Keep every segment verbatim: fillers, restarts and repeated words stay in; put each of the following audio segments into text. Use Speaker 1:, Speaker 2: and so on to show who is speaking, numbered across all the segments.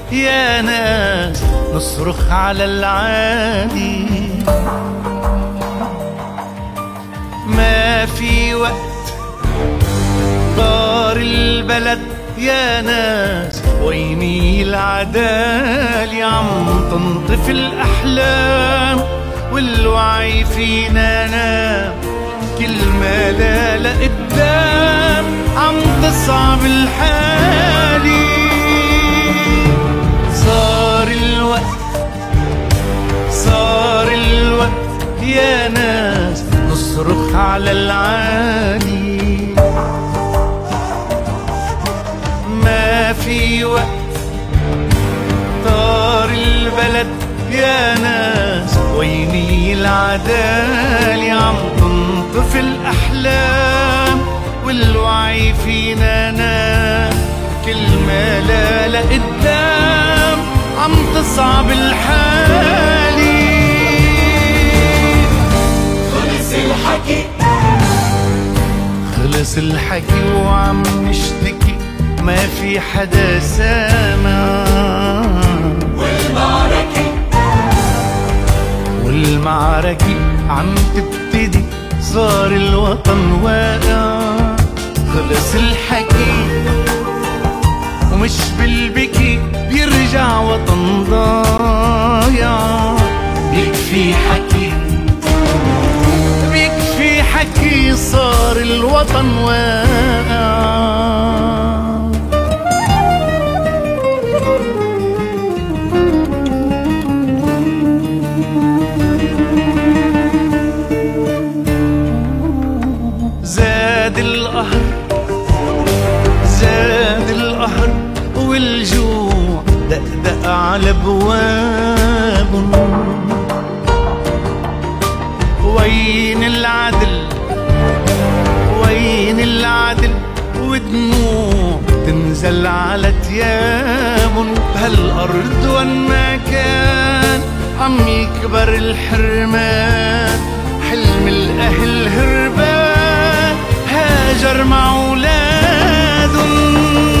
Speaker 1: يا ناس نصرخ على العادي. ما في وقت طار البلد يا ناس، ويني العدالة عم تنطف الأحلام، والوعي فينا نام، كل ما لا لقدام عم تصعب الحالي. صار الوقت صار الوقت يا ناس نصرخ على العالي. ما في وقت طار البلد يا ناس، ويني العدالة عم تنطف الأحلام، والوعي فينا نام، كل ما لا لقدام عم تصعب الحالي.
Speaker 2: خلص الحكي
Speaker 1: خلص الحكي وعم نشتكي، ما في حدا سامع.
Speaker 2: والمعركة
Speaker 1: والمعركة عم تبتدي، صار الوطن واقع. خلص الحكي ومش بالبكي، بيرجع وطن ضايع. بيكفي حكي بيكفي حكي، صار الوطن واقع. زاد القهر زاد القهر والجوع دقدق على ابواب. وين العدل وين العدل، ودموع تنزل على تياب. بهالارض وين ما كان عم يكبر الحرمان، حلم الاهل هربان هاجر مع اولادهم.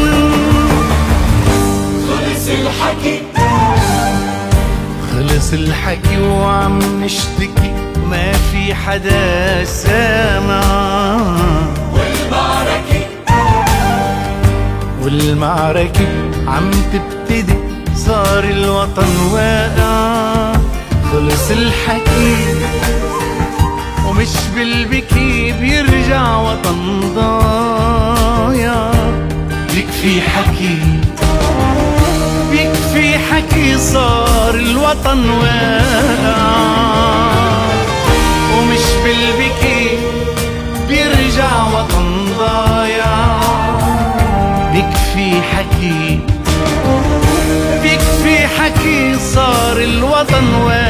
Speaker 2: خلص الحكي
Speaker 1: خلص الحكي وعم نشتكي، ما في حدا سامع.
Speaker 2: والمعركة
Speaker 1: والمعركة عم تبتدي، صار الوطن واقع. خلص الحكي ومش بالبكي، بيرجع وطن ضايع. بيكفي حكي بيكفي حكي، صار الوطن واقع. ومش بالبكي، بيرجع وطن ضايع. بيكفي حكي بيكفي حكي، صار الوطن واقع.